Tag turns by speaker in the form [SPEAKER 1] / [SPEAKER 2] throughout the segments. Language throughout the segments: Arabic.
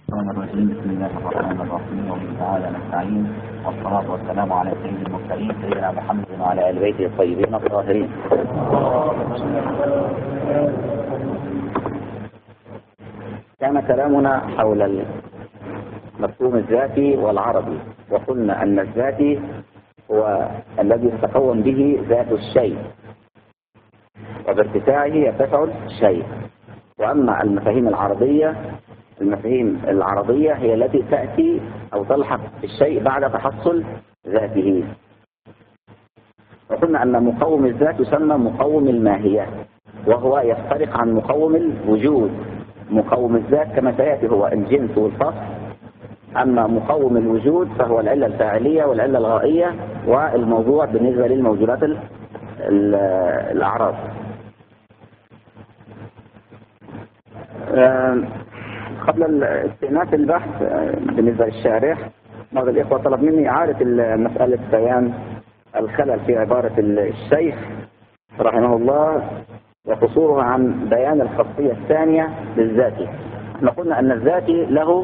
[SPEAKER 1] الرحمن الرحيم. بسم الله الرحمن الرحيم. وبه تعالى نستعين، والصلاة والسلام على سيد المرسلين سيدنا محمد وعلى آل بيته الطيبين الطاهرين. كان كلامنا حول المفهوم الذاتي والعربي، وقلنا أن الذاتي هو الذي يتكون به ذات الشيء، وبارتفاعه يرتفع الشيء. وأما المفاهيم العربية هي التي تأتي أو تلحق بالشيء بعد تحصل ذاته. وقلنا أن مقوم الذات يسمى مقوم الماهية، وهو يفترق عن مقوم الوجود. مقوم الذات كما سيأتي هو الجنس والفصل، أما مقوم الوجود فهو العلة الفاعلية والعلة الغائية والموضوع بالنسبة للموجودات الأعراض. قبل استئناف البحث بالنسبة للشارح، بعض الإخوة طلب مني إعادة مسألة بيان الخلل في عبارة الشيخ رحمه الله وقصورها عن بيان الخاصية الثانية للذاتي. احنا قلنا أن الذاتي له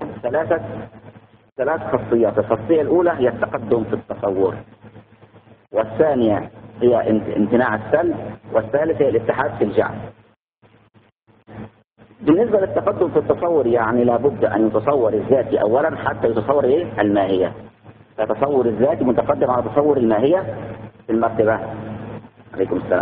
[SPEAKER 1] ثلاث خاصيات. الخاصية الأولى هي التقدم في التصور، والثانية هي امتناع السلب، والثالثة هي الاتحاد في الجعل. بالنسبة للتقدم في التصور يعني لابد أن يتصور الذاتي أولا حتى يتصور الماهية. فتصور الذاتي متقدم على تصور الماهية في المرتبة. عليكم السلام.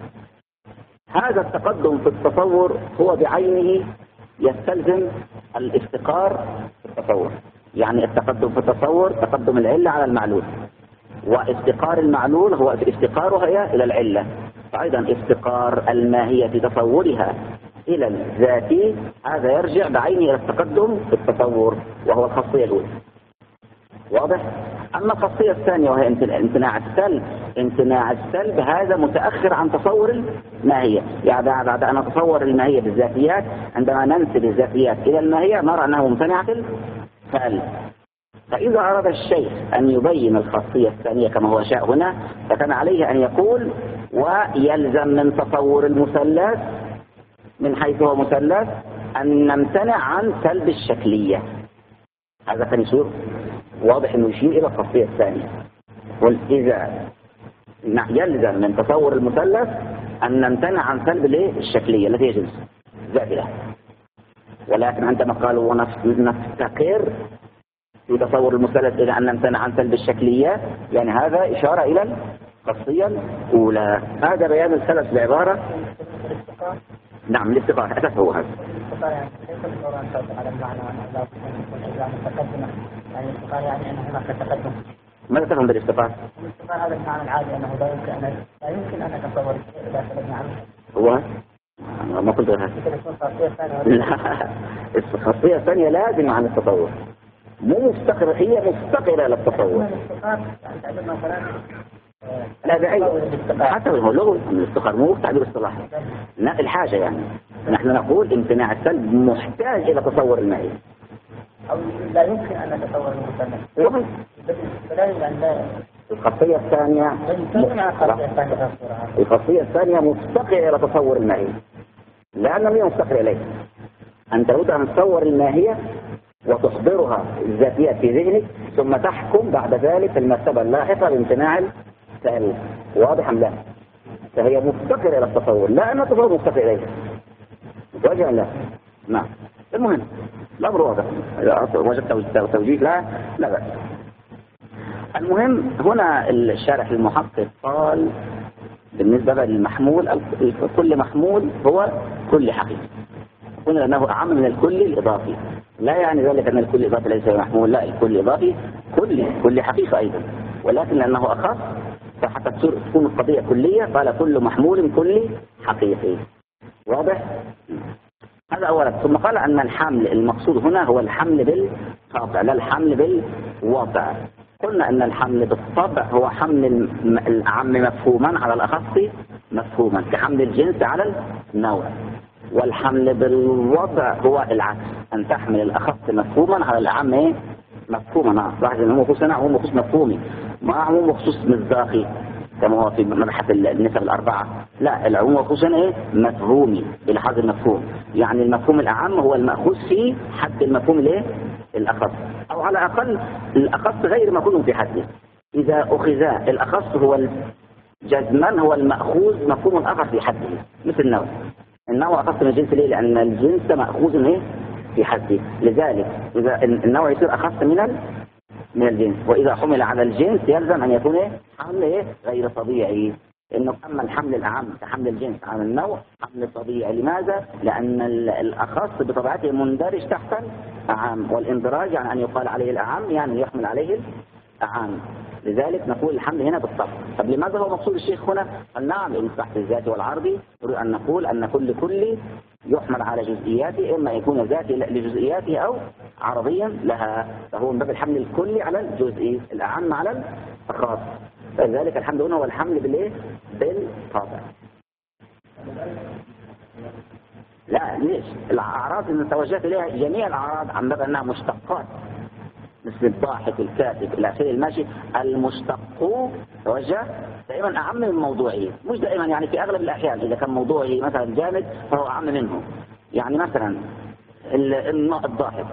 [SPEAKER 1] هذا التقدم في التصور هو بعينه يستلزم الافتقار في التصور. يعني التقدم في التصور تقدم العلة على المعلول، وافتقار المعلول هو افتقارها إلى العلة. فأيضا افتقار الماهية في تصورها إلى الذاتي هذا يرجع بعينه إلى التقدم في التصور، وهو الخاصية الأولى. واضح؟ أما الخاصية الثانية وهي امتناع السلب هذا متأخر عن تصور الماهية. يعني بعد أن نتصور الماهية بالذاتيات، عندما ننسب الذاتيات إلى الماهية نرى أنها ممتنعة السلب. فإذا أراد الشيخ أن يبين الخاصية الثانية كما هو شاء هنا، فكان عليه أن يقول: ويلزم من تصور المثلث من حيث هو مثلث أن نمتنع عن سلب الشكلية. هذا كان يصير واضح أنه يشير إلى الخاصية الثانية. قل إذا يلزم من تصور المثلث أن نمتنع عن سلب الشكلية التي هي جنس ذاتها. ولكن عندما قالوا ونفتقر في تصور المثلث إلى أن نمتنع عن سلب الشكلية، يعني هذا إشارة إلى الخاصية الأولى. هذا بيان الخلل في العبارة. نعم، الافتقار أساس هو هذا.
[SPEAKER 2] الافتقار يعني ليس بالضرورة أن تعطي على المعنى وأن لا تكون متقدمة. يعني الافتقار يعني أن هناك تقدم.
[SPEAKER 1] ماذا تفهم بالافتقار؟
[SPEAKER 2] الافتقار هذا المعنى العادي أنه لا يمكن أن نتصور الشيء إذا سلبنا عنه.
[SPEAKER 1] هو ما قلت هذا. لا، الخاصية الثانية لازم عن التصور، مو مفتقرة، هي مفتقرة للتصور.
[SPEAKER 2] الافتقار يعني تعبير مثلا
[SPEAKER 1] لا بعيد حتى هو لغوي. الافتقار مو تعبير اصطلاحي، لا الحاجة. يعني نحن نقول امتناع السلب محتاج إلى تصور الماهية،
[SPEAKER 2] أو لا يمكن أن نتصور المثلث.
[SPEAKER 1] الخاصية الثانية مفتقرة إلى تصور الماهية، لأنه هي مفتقرة إليه. أنت تريد أن تصور الماهية وتصدرها الذاتيات في ذهنك، ثم تحكم بعد ذلك في المرتبة اللاحقة بامتناع السلب. واضح أم لا؟ فهي مفتقرة إلى التصور، لا أن التصور مفتقر إليه. واضح أم لا؟ نعم. المهم الأمر واضح. إذا وجدت توجيه لا بأس. المهم هنا الشارح المحقق قال بالنسبة للمحمول: كل محمول هو كل حقيقي. قلنا أنه أعم من الكل الإضافي. لا يعني ذلك أن الكل الإضافي ليس محمول، لا، الكل الإضافي كل حقيقة أيضا، ولكن لأنه أخص فحتى تكون القضية كلية قال كل محمول كل حقيقي. واضح؟ هذا أولا. ثم قال أن الحمل المقصود هنا هو الحمل بالطبع لا الحمل بالوضع. قلنا أن الحمل بالطبع هو حمل الأعم مفهوما على الأخص مفهوما، كحمل الجنس على النوع. والحمل بالوضع هو العكس، أن تحمل الأخص مفهوما على الأعم مفهوما. لاحظ أنه مخصوص نوع ومخصوص مفهومي، ما هو مخصوص مصداقي. كما هو في مبحث النسب الأربعة. لا، العموم والخصوص هنا إيه؟ مفهومي بلحاظ المفهوم، يعني المفهوم الأعم هو المأخوذ في حد المفهوم الإيه؟ الأخص، أو على الأقل الأخص غير مفهوم في حده. إذا أخذ الأخص هو جزما هو المأخوذ مفهوم آخر في حده، مثل النوع. النوع أخص من الجنس ليه؟ لأن الجنس مأخوذ إيه؟ في حده، لذلك إذا النوع يصير أخص من الجنس، وإذا حمل على الجنس يلزم أن يكون إيه؟ حمل إيه؟ غير طبيعي. إنه أما الحمل الأعم كحمل الجنس على النوع حمل طبيعي. لماذا؟ لأن الأخص بطبيعته مندرج تحت الأعم، والاندراج يعني أن يقال عليه الأعم يعني يحمل عليه الأعم، لذلك نقول الحمل هنا بالطبع. طب لماذا هو مقصود الشيخ هنا؟ قال نعم، لأن تحت الذاتي والعرضي نريد أن نقول أن كل يحمل على جزئياته، إما يكون ذاتي لجزئياته أو عرضيا لها، فهو من باب الحمل الكلي على الجزئي، الأعم على الخاص. فلذلك الحمل هنا هو الحمل بالإيه؟ بالطبع. لا ليش؟ الأعراض اللي توجهت إليها جميع الأعراض عن باب أنها مشتقات، مثل الضاحك الكاتب إلى آخره الماشي، المشتق توجه دائما أعم من موضوعه، مش دائما يعني في أغلب الأحيان. إذا كان موضوعه مثلا جامد فهو أعم منه. يعني مثلا الضاحك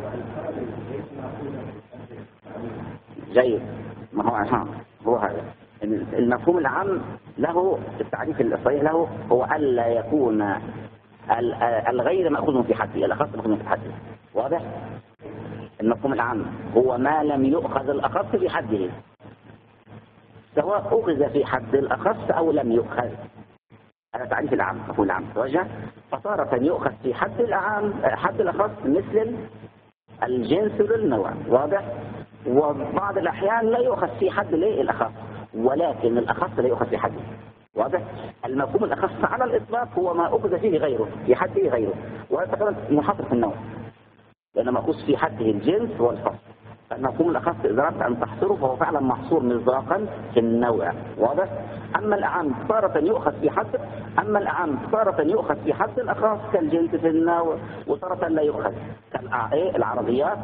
[SPEAKER 1] جيد، ما هو عشان هو هذا المفهوم العام له، التعريف الصحيح له هو ألا يكون الغير مأخوذ في حده، الأخص مأخوذ في حده. واضح؟ المفهوم العام هو ما لم يؤخذ الأخص في حده، سواء أخذ في حد الأخص أو لم يؤخذ. هذا تعريف العام، مفهوم العام توجه. فتارة يؤخذ في حد الأعام حد الأخص مثل الجنس للنوع، واضح؟ وبعض الأحيان لا يؤخذ في حد الأخص، ولكن الأخص لا يؤخذ في حده. واضح؟ المفهوم الأخص على الإطلاق هو ما أخذ فيه غيره في حده غيره، وهذا كمان محصر في النوع، لأن مأخوذ في حده الجنس والفصل. المفهوم الأخص إذا أردت أن تحصره فهو فعلا محصور مصداقا في النوع. واضح؟ أما الأعم تارة يؤخذ في حد، أما الأعم تارة يؤخذ في حد الأخص كالجنس في النوع، وتارة لا يؤخذ كالعرضيات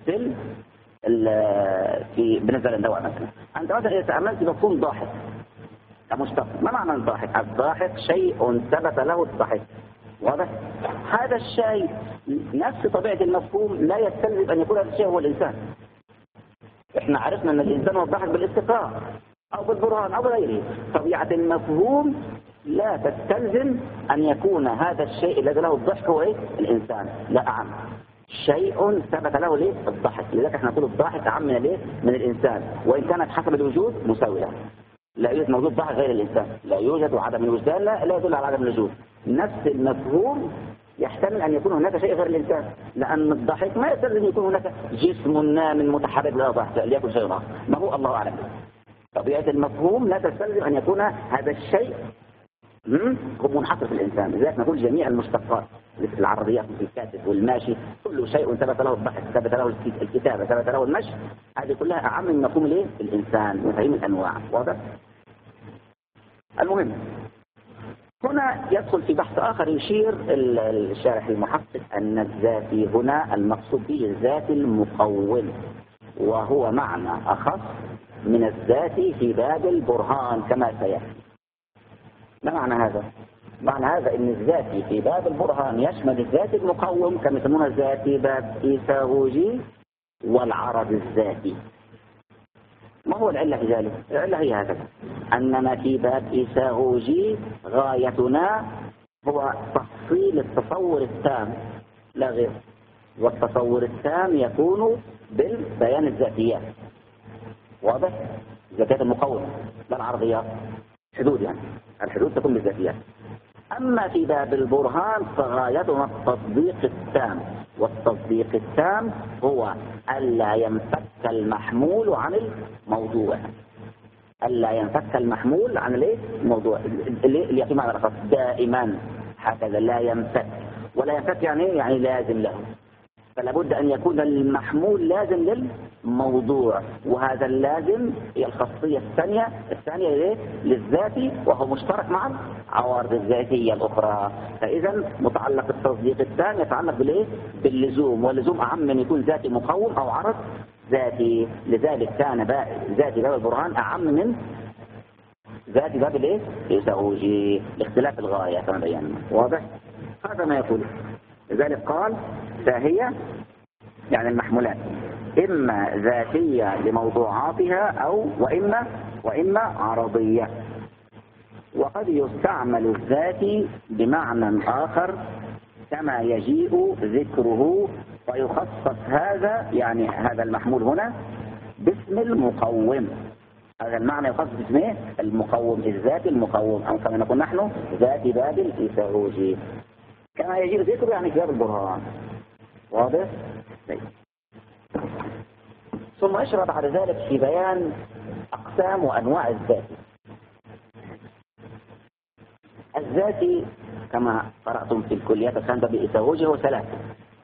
[SPEAKER 1] في بالنسبة للنوع. مثلا أنت مثلا إذا تأملت مفهوم ضاحك كمشتق، ما معنى الضاحك؟ الضاحك شيء ثبت له الضحك. واضح؟ هذا الشيء نفس طبيعة المفهوم لا يستلزم أن يكون هذا الشيء هو الإنسان. إحنا عرفنا أن الإنسان هو الضحك بالاستقراء أو بالبرهان أو بغيره. طبيعة المفهوم لا تستلزم أن يكون هذا الشيء الذي له الضحك هو إيه؟ الإنسان. لا، أعم شيء ثبت له ليه؟ الضحك. لذلك احنا نقول الضحك أعم من الإنسان، وإن كانت حسب الوجود مساوية. لا يوجد موجود ضحك غير الإنسان، لا يوجد، وعدم الوجدان لا يدل على عدم الوجود. نفس المفهوم يحتمل أن يكون هناك شيء غير الإنسان، لأن الضحك ما يستلزم أن يكون هناك جسم نام متحرك لا ضحك ليكن شيء آخر، ما هو الله أعلم. طبيعة المفهوم لا تستلزم أن يكون هذا الشيء هو منحصر في الإنسان. لذلك نقول جميع المشتقات مثل العرضيات مثل الكاتب والماشي كل شيء ثبت له الضحك، ثبت له الكتابة، ثبت له المشي، هذه كلها أعم من مفهوم الإنسان وفهم الأنواع. واضح؟ المهم هنا يدخل في بحث آخر يشير الشارح المحقق أن الذاتي هنا المقصود به الذات المقوم، وهو معنى أخص من الذاتي في باب البرهان كما سيأتي. ما معنى هذا؟ معنى هذا أن الذاتي في باب البرهان يشمل الذات المقوم كما يسمونها الذاتي باب إيثاغوجي والعرض الذاتي. ما هو العلة في ذلك؟ العلة هي هكذا، أننا في باب إيثاغوجي غايتنا هو تحصيل التصور التام لا غير، والتصور التام يكون بالبيان الذاتيات. واضح؟ الذاتيات المقومة لا العرضيات، حدود يعني الحدود تكون بالذاتيات. أما في باب البرهان فغايتنا التصديق التام، والتصديق التام هو ألا ينفك المحمول عن الموضوع، ألا ينفك المحمول عن الموضوع اللي يأتي معنى الأخص دائما هكذا، لا ينفك. ولا ينفك يعني لازم له، فلا بد أن يكون المحمول لازم للموضوع، وهذا اللازم هي الخاصية الثانية للذاتي، وهو مشترك مع العوارض الذاتية الأخرى. فإذا متعلق التصديق الثاني يتعلق باللزوم، واللزوم أعم من يكون ذاتي مقوم أو عرض ذاتي. لذلك كان ذاتي باب البرهان أعم من ذاتي باب الايه؟ يساوي لاختلاف الغاية كما بينا. واضح؟ هذا ما يقول. لذلك قال فهي يعني المحمولات إما ذاتية لموضوعاتها أو وإما عرضية. وقد يستعمل الذاتي بمعنى آخر كما يجيء ذكره ويخصص هذا، يعني هذا المحمول هنا باسم المقوم. هذا المعنى يخصص باسمه المقوم، الذاتي المقوم، أو كما نقول نحن ذاتي باب الإيثاغوجي كما يجيء ذكره يعني في باب البرهان. واضح؟ طيب. ثم اشرع بعد ذلك في بيان أقسام وأنواع الذاتي. الذاتي كما قرأتم في الكليات الخامسة بإيثاغوجي هو ثلاثة،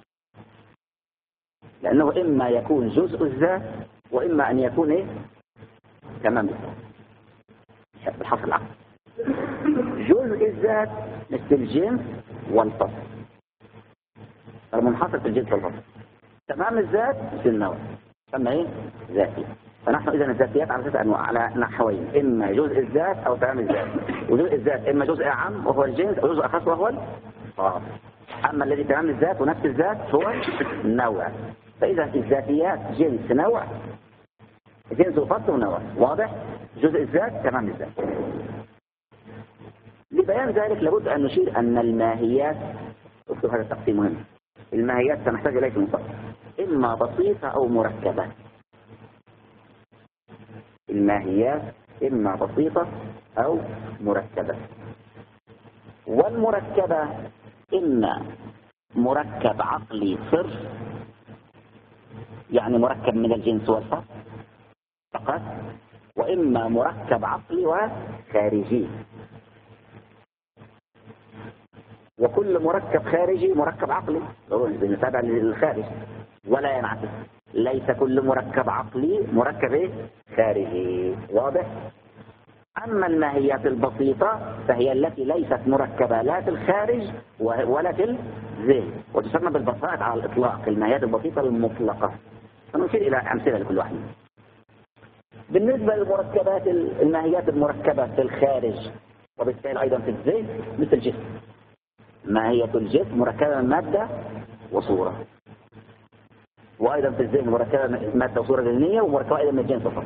[SPEAKER 1] لأنه إما يكون جزء الذات وإما أن يكون تمام الذات بالحصر العقل. جزء الذات مثل الجنس والفصل، المنحصر في الجنس والفصل. تمام الذات مثل النوع، سمى ذاتي. فنحن إذا الذاتيات على ثلاثة أنواع، على نحوين: إما جزء الذات أو تمام الذات. وجزء الذات إما جزء أعم وهو الجنس، أو جزء أخص وهو الفصل. أما الذي تمام الذات ونفس الذات هو النوع. فإذا الذاتيات جنس نوع، جنس وفصل ونوع. واضح؟ جزء الذات تمام الذات. لبيان ذلك لابد أن نشير أن الماهيات، اكتب هذا التقسيم مهم، الماهيات سنحتاج إليه في المصطلح إما بسيطة أو مركبة. الماهيات إما بسيطة أو مركبة. والمركبة إما مركب عقلي صرف، يعني مركب من الجنس والفصل فقط، وإما مركب عقلي وخارجي. وكل مركب خارجي مركب عقلي بالنسبة للخارج، ولا ينعكس. ليس كل مركب عقلي مركب خارجي. واضح؟ أما الماهيات البسيطة فهي التي ليست مركبة لا في الخارج ولا في الذهن، وتسمى بالبساط على الإطلاق الماهيات البسيطة المطلقة. سنشير إلى أمثلة لكل واحد. بالنسبة للمركبات الماهيات المركبة في الخارج وبالتالي أيضا في الذهن مثل الجسم. ماهية الجسم مركبة من مادة وصورة، وأيضا في الذهن مركبة من مادة وصورة ذهنية، ومركبة أيضا من الجنس والفصل.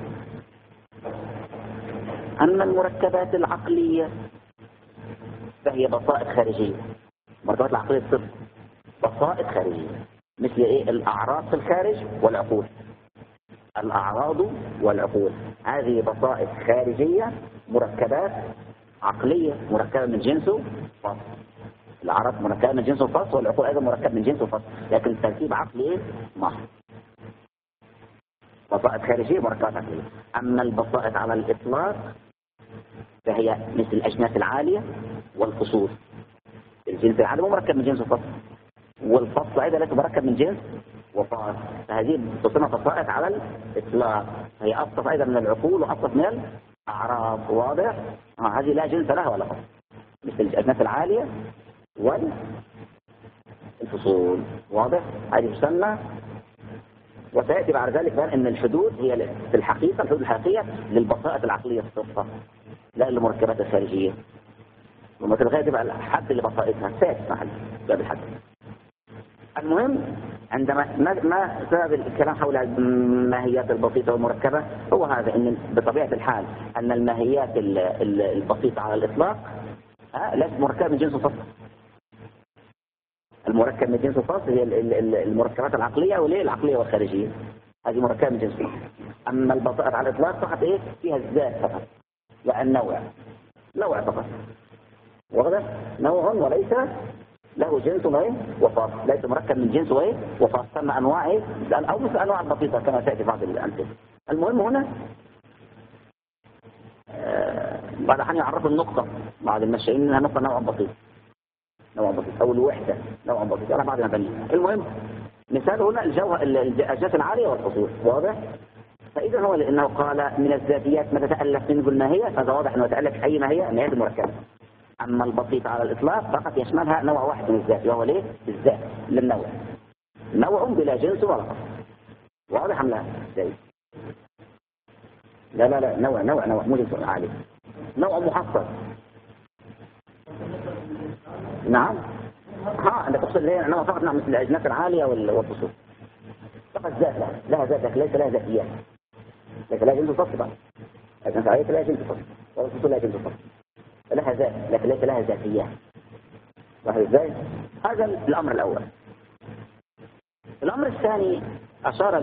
[SPEAKER 1] أما المركبات العقلية فهي بسائط خارجية. المركبات العقلية الصفر بسائط خارجية، مثل الأعراض في الخارج والعقول. الأعراض والعقول هذه بسائط خارجية، مركبات عقلية مركبة من جنس وفصل. الأعراض مركبة من جنس وفصل، والعقول أيضا مركب من جنس وفصل، لكن تركيب عقلي محض. بسائط خارجية مركبات عقلية. أما البسائط على الإطلاق فهي مثل الأجناس العالية والفصول. الجنس العالي هو مركب من جنس وفصل، والفصل أيضا ليس مركب من جنس وفصل. فهذه تسمى بسائط على الإطلاق، هي أبسط أيضا من العقول وأبسط من الأعراض. واضح؟ هذه لا جنس لها ولا فصل، مثل الأجناس العالية والفصول. واضح؟ هذه تسمى. وسيأتي بعد ذلك بأن أن الحدود هي في الحقيقة الحدود الحقيقية للبسائط العقلية الصفة، لا للمركبات الخارجية. وما تلغي تبقى الحد لبسائطها سيأتي محل باب الحد. المهم عندما ما سبب الكلام حول الماهيات البسيطة والمركبة هو هذا، أن بطبيعة الحال أن الماهيات البسيطة على الإطلاق ليست مركبة من جنس وفصل. المركب من جنس وفصل هي المركبات العقلية العقلية والخارجية، هذه مركبة من جنس وفصل. أما البسائط على الإطلاق فقط فيها الذات فقط، والنوع نوع فقط. واضح؟ نوع وليس له جنس وفصل، ليس مركب من جنس وفصل. ثم أنواع أو مثل أنواع البسيطة كما تأتي بعض الأمثلة. المهم هنا بعد حين يعرفوا النقطة بعض المشايين انها نقطة نوع بسيط أو الوحدة نوع بسيط على بعض المباني. المهم مثال هنا الأجناس العالية والفصول. واضح؟ فإذا هو لأنه قال من الذاتيات ما تتألف منه الماهية، فهذا واضح أنه يتألف أي ماهية ماهية مركبة. أما البسيط على الإطلاق فقط يشملها نوع واحد من الذات، وهو الذات للنوع، نوع بلا جنس ولا فصل. واضح أم لا؟ لا نوع مو جنس عالي. نوع محصل. نعم. انت تقصد ليه نوع فقط؟ نعم، مثل الاجناس العاليه والفصول فقط ذات لها ذات، لكن ليس لها ذاتيات، ليس لها جنس فصل بقى. الاجناس العاليه لها جنس فصل والفصول لها جنس فصل، لها ذات لكن ليس لها ذاتيات. واحد ازاي؟ هذا الامر الاول. الامر الثاني اشار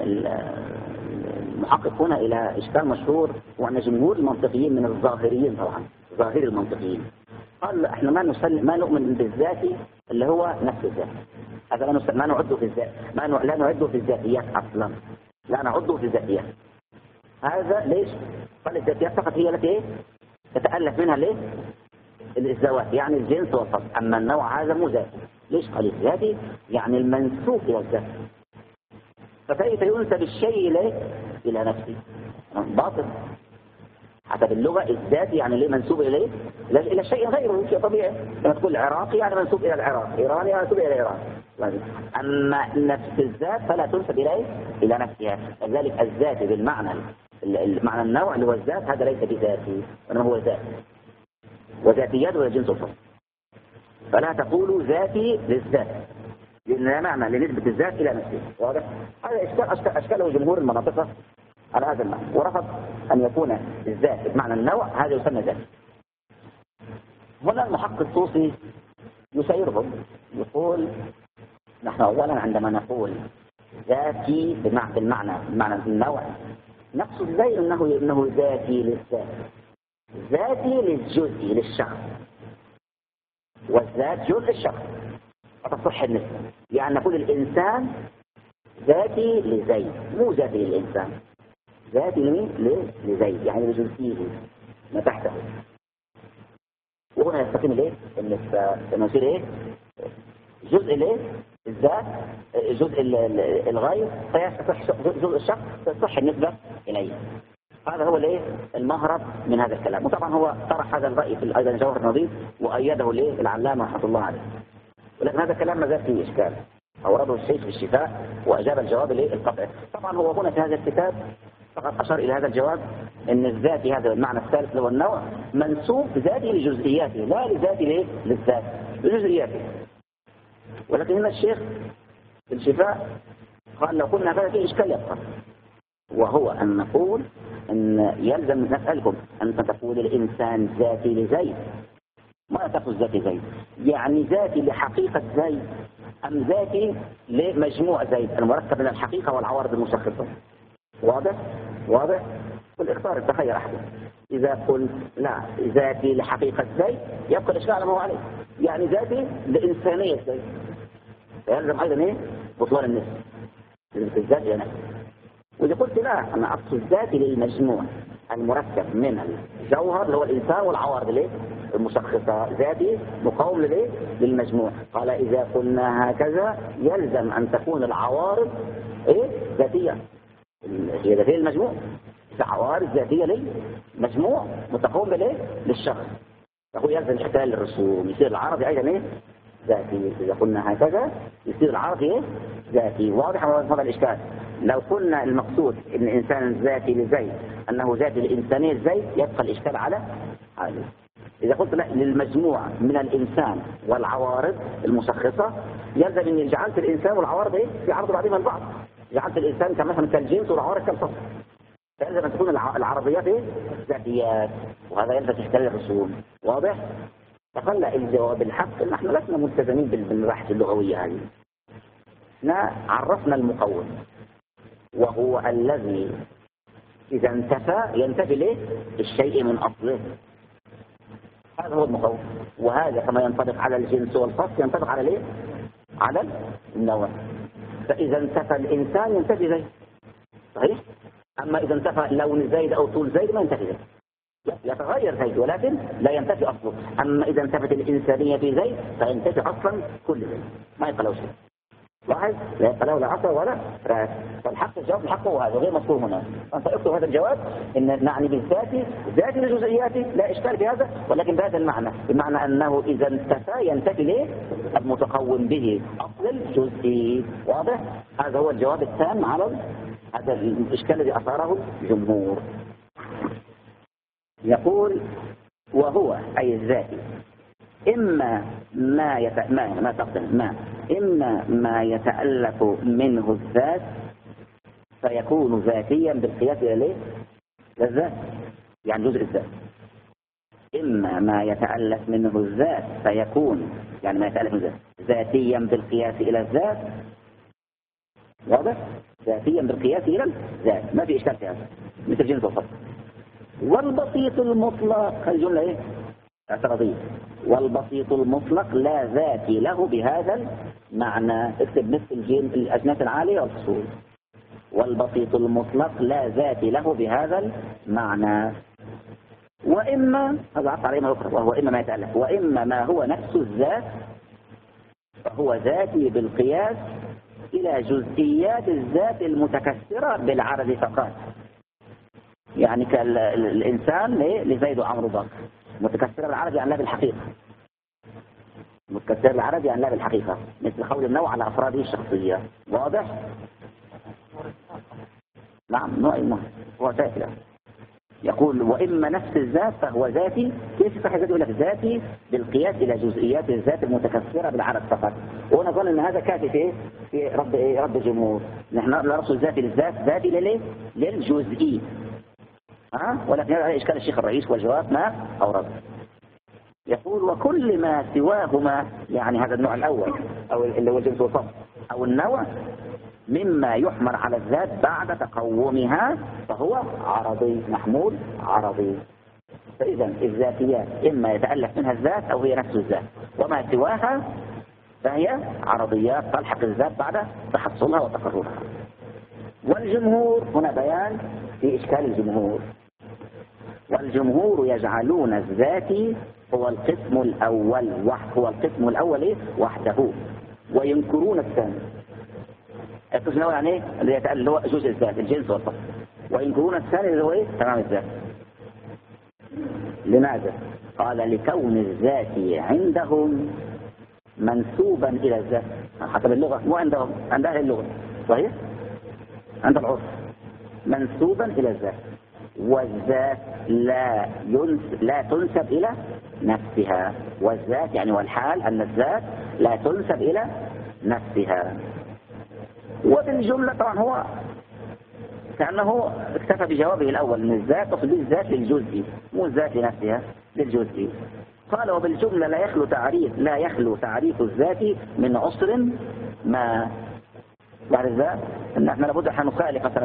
[SPEAKER 1] المحقق هنا الى اشكال مشهور، وان جمهور المنطقيين من الظاهريين طبعا، ظاهري المنطقيين، قال احنا ما نؤمن بالذات اللي هو نفس الذات. هذا ما نعده في الذات، لا نعده في الذاتيات اصلا، لا نعده في الذاتيات. هذا ليش؟ قال الذاتيات فقط هي التي تتألف منها ليه؟ الذوات، يعني الجنس والفصل. اما النوع هذا مو ذاتي. ليش؟ قال الذاتي يعني المنسوب الى الذات، فكيف ينسب الشيء الى نفسه؟ باطل. حسب اللغة الذاتي يعني ليه منسوب إليه؟ إلى شيء غيره، شيء طبيعي. لما تقول عراقي يعني منسوب إلى العراق، إيراني يعني منسوب إلى إيران. أما نفس الذات فلا تنسب إلى نفسها. لذلك الذاتي بالمعنى المعنى النوع اللي هو الذات هذا ليس بذاتي، وإنما هو ذات، وذاتيات ولا جنس الفصل. فلا تقولوا ذاتي للذات، لأن لا معنى لنسبة الذات إلى نفسه. واضح؟ هذا أشكاله جمهور المناطق على هذا المعنى، ورفض أن يكون الذات بمعنى النوع، هذا يسمى ذات. هنا المحقق الطوسي يسيرهم، يقول نحن أولا عندما نقول ذاتي بمعنى النوع، نقصد زي إنه ذاتي للذات، ذاتي للجزء للشخص، والذات جزء الشخص فتصح النسبة. يعني نقول الإنسان ذاتي لزيد، مو ذاتي للإنسان، ذاتي لزيد يعني لجزئيه ما تحته. وهنا يستقيم ليه؟ لما يصير ايه؟ جزء الذات، جزء الغير، فيصح جزء الشخص تصح النسبة إليه. هذا هو المهرب من هذا الكلام. وطبعا هو طرح هذا الرأي في أيضا جوهر النظيف، وأيده العلامة رحمة الله عليه. ولكن هذا الكلام ما زال فيه إشكال، أورده الشيخ في الشفاء وأجاب الجواب القطعي. طبعا هو هنا في هذا الكتاب فقط أشار إلى هذا الجواب، أن الذاتي هذا المعنى الثالث اللي هو النوع منسوب ذاتي لجزئياته، لا لذاتي للذات، لجزئياته. ولكن هنا الشيخ في الشفاء قال لو قلنا هذا فيه إشكال يبقى، وهو أن نقول أن يلزم نسألكم أن تقول الإنسان ذاتي لزيد، ما تقول ذاتي زيد، يعني ذاتي لحقيقة زيد أم ذاتي لمجموع زيد المركب من الحقيقة والعوارض المشخصة. واضح؟ قل اختار التخير أحد. إذا قلت لا ذاتي لحقيقة زيد يبقى الإشكال على ما هو عليه، يعني ذاتي لإنسانية زيد، فيلزم أيضا بطلان النسبة الذات إلى نفسه. وإذا قلت لا أنا أقصد ذاتي للمجموع المركب من الجوهر اللي هو الإنسان والعوارض المشخصة، ذاتي مقاوم للمجموع. قال إذا قلنا هكذا يلزم أن تكون العوارض ذاتية، هي ذاتية للمجموع، عوارض ذاتية للمجموع متقوم للشخص. فهو يلزم احتلال الرسوم، يصير العرض أيضا ذاتي. إذا قلنا هكذا يصير العرض ذاتي. واضح هذا الإشكال؟ لو قلنا المقصود ان الانسان ذاتي لزيد انه ذاتي للانسانيه زيد يبقى الاشكال على هذا. اذا قلت لا للمجموع من الانسان والعوارض المشخصه يلزم اني جعلت الانسان والعوارض في عرض بعضهم البعض، جعلت الانسان كمثلا كالجنس والعوارض كالفصل، فيلزم ان تكون العرضيات ذاتيات، وهذا يلزم احتلال الرسوم. واضح؟ فقال الجواب الحق ان احنا لسنا ملتزمين بالبحث اللغويه هذه. احنا عرفنا المقوم، وهو الذي إذا انتفى ينتفي الشيء من أصله، هذا هو المقوم. وهذا كما ينطبق على الجنس والفصل ينطبق على النوع. فإذا انتفى الإنسان ينتفي زيد، صحيح؟ أما إذا انتفى لون زيد أو طول زيد ما ينتفي زيد، يتغير زيد ولكن لا ينتفي أصله. أما إذا انتفت الإنسانية في زيد فينتفي أصلا كل زيد، ما يبقى له شيء. لاحظ لا يبقى له لا عصا ولا راس. فالحق الجواب الحق هو هذا غير مذكور هنا. أنت اكتب هذا الجواب ان نعني بالذاتي ذاتي لجزئياته لا اشكال في هذا، ولكن بهذا المعنى، بمعنى انه اذا انتفى ينتفي المتقوم به اصل الجزئي. واضح؟ هذا هو الجواب التام على هذا الاشكال الذي اثاره الجمهور. يقول وهو أي الذاتي إما ما يتألف منه الذات فيكون ذاتيا بالقياس إلى الذات، يعني جزء الذات. إما ما يتألف منه الذات فيكون، يعني ما يتألف منه الذات ذاتيا بالقياس إلى الذات، واضح؟ ذاتيا بالقياس إلى الذات، ما في إشكال في هذا، مثل جنس وصف. والبسيط المطلق، الجملة إيه؟ اعتراضية. والبسيط المطلق لا ذاتي له بهذا المعنى، اكتب مثل الأجناس العالية والفصول. والبسيط المطلق لا ذاتي له بهذا المعنى. وإما هذا عطى عليه ما يقرأ، وهو إما ما يتألف، وإما ما هو نفس الذات فهو ذاتي بالقياس إلى جزئيات الذات المتكسرة بالعرض فقط. يعني كالإنسان لزيد وعمرو بكر، متكسرة بالعرض يعني لا بالحقيقة، متكسرة بالعرض يعني لا بالحقيقة، مثل قول النوع على أفراده الشخصية. واضح؟ نعم، نوع هو ذاتي. يقول وإما نفس الذات فهو ذاتي. كيف يصح ذاتي؟ يقول لك ذاتي بالقياس إلى جزئيات الذات المتكسرة بالعرض فقط. ونظن أن هذا كافي في رب الجمهور. نحن لا نرسل ذاتي للذات، ذاتي للجزئي. ولكن هذا إشكال الشيخ الرئيس والجواب ما أورد. يقول وكل ما سواهما، يعني هذا النوع الأول أو اللي هو الجنس والصف أو النوع، مما يحمل على الذات بعد تقومها فهو عرضي، محمول عرضي. فإذا الذاتيات إما يتألف منها الذات أو هي نفس الذات، وما سواها فهي عرضيات تلحق الذات بعد تحصلها وتقررها. والجمهور هنا بيان في إشكال الجمهور. والجمهور يجعلون الذاتي هو القسم الأول وحده، وينكرون الثاني. القسم الأول يعني ايه؟ اللي هو جزء الذات، الجنس والصف. وينكرون الثاني اللي هو ايه؟ تمام الذات. لماذا؟ قال لكون الذات عندهم منسوبا إلى الذات، حسب اللغة، مو عندهم، عند أهل اللغة صحيح؟ عند العرف منسوبا إلى الذات، والذات لا تنسب إلى نفسها. والذات يعني والحال أن الذات لا تنسب إلى نفسها. وبالجملة طبعا هو كأنه اكتفى بجوابه الأول أن الذات تقصد الذات للجزء، مو الذات لنفسها، للجزء. قال وبالجملة لا يخلو تعريف الذات من عسر ما. بعد ذلك ان احنا لابد ان نخالف مثلا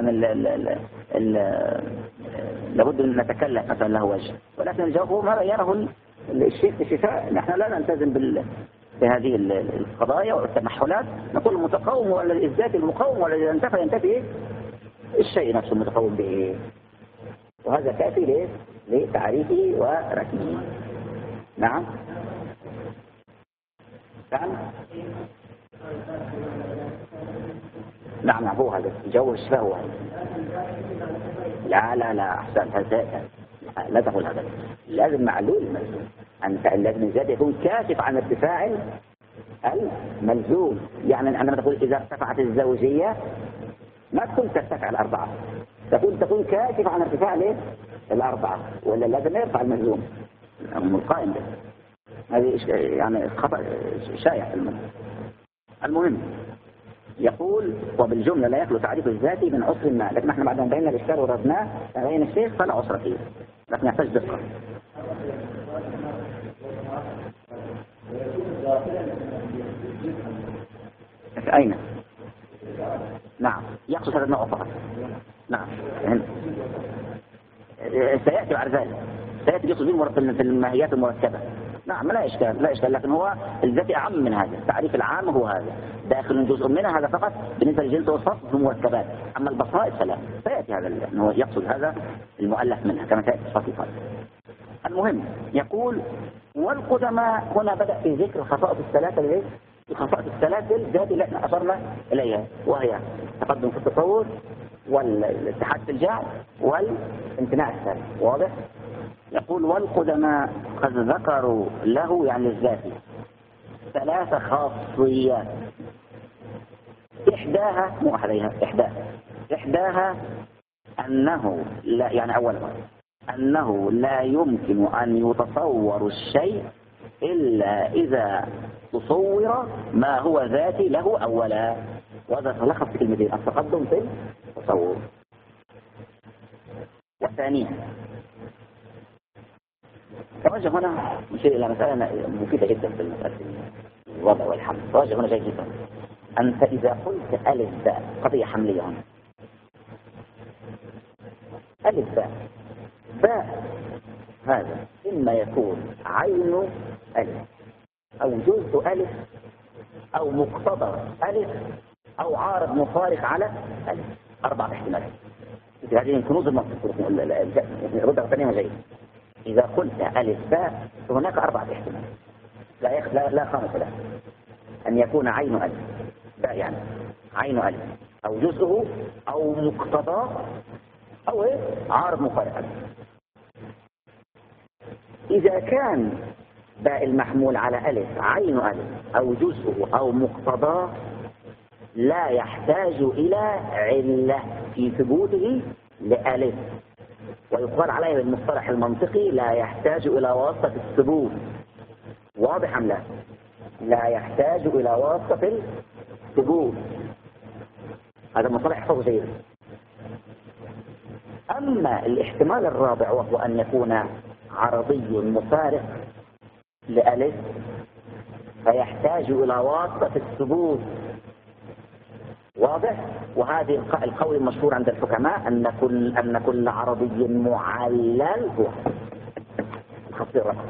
[SPEAKER 1] لابد ان نتكلم مثلا له وجه، ولكن الجواب هو ما بينه الشيخ الشفاء. نحن لا نلتزم بهذه القضايا والتمحلات، نقول المتقوم ولا الذات المقوم، والذي انتفى ينتفي الشيء نفسه المتقوم به، وهذا كافي لتعريفه ورسمه. نعم نعم هو هذا الجو الشفاء هو هذا. لا أحسن، لا تقول هذا. لازم معلول الملزوم، لازم الذات يكون كاشف عن ارتفاع الملزوم. يعني عندما تقول إذا ارتفعت الزوجية ما تكون ترتفع الأربعة، تكون كاشف عن ارتفاع الأربعة، ولا لازم يرفع الملزوم القائم به. هذه يعني خطأ شائع في المنهج. المهم يقول وبالجملة لا يخلو تعريف الذاتي من عسر ما، لكن احنا بعد ما بينا الإشكال وردناه بين الشيخ فلا عسر فيه، لكن يحتاج دقة. أين؟ نعم يقصد هذا النوع فقط. نعم سيأتي بعد ذلك، سيأتي يقصد في الماهيات المركبة. نعم لا إشكال، لكن هو الذاتي أعم من هذا. التعريف العام هو هذا، داخل جزء منها هذا فقط بالنسبة للجنس والصف في المركبات، أما البصائر فلا. سيأتي هذا أنه يقصد هذا المؤلف منها كما سيأتي الصفات. المهم يقول والقدماء هنا بدأ في ذكر الخصائص الثلاثة الخصائص الثلاثة الذات اللي احنا أشرنا إليها، وهي التقدم في التصور والاتحاد في الجعل والامتناع الثالث. واضح؟ يقول والقدماء قد ذكروا له يعني الذاتي 3 خاصيات، إحداها مو عليها، إحداها أنه لا، يعني أولا أنه لا يمكن أن يتصور الشيء إلا إذا تصور ما هو ذاتي له أولا. وهذا تلخص في كلمتين: التقدم في التصور. وثانيا توجه هنا نشير إلى مسألة مفيدة جدا في المسألة الوضع والحمل. توجه هنا جيد جدا. أنت إذا قلت ألف باء، قضية حملية هنا، ألف باء، باء هذا إما يكون عين ألف أو جزء ألف أو مقتضى ألف أو عارض مفارق على ألف. 4 احتمالات. هذه كنوز المنطق. ردها ثانية جيد. إذا قلت ألف باء فهناك 4 احتمالات لا خامس له. أن يكون عين ألف، باء يعني عين ألف أو جزءه أو مقتضى أو عارض مفارق ألف. إذا كان باء المحمول على ألف عين ألف أو جزءه أو مقتضى لا يحتاج إلى علة في ثبوته لألف، ويقال عليه بالمصطلح المنطقي لا يحتاج إلى واسطة الثبوت. واضح أم لا؟ لا يحتاج إلى واسطة الثبوت. هذا مصطلح احفظه جيدا. أما الاحتمال الرابع وهو أن يكون عرضي مفارق لألف فيحتاج إلى واسطة الثبوت. واضح؟ وهذه القول المشهور عند الحكماء أن كل عرضي معلل هو خط الرقم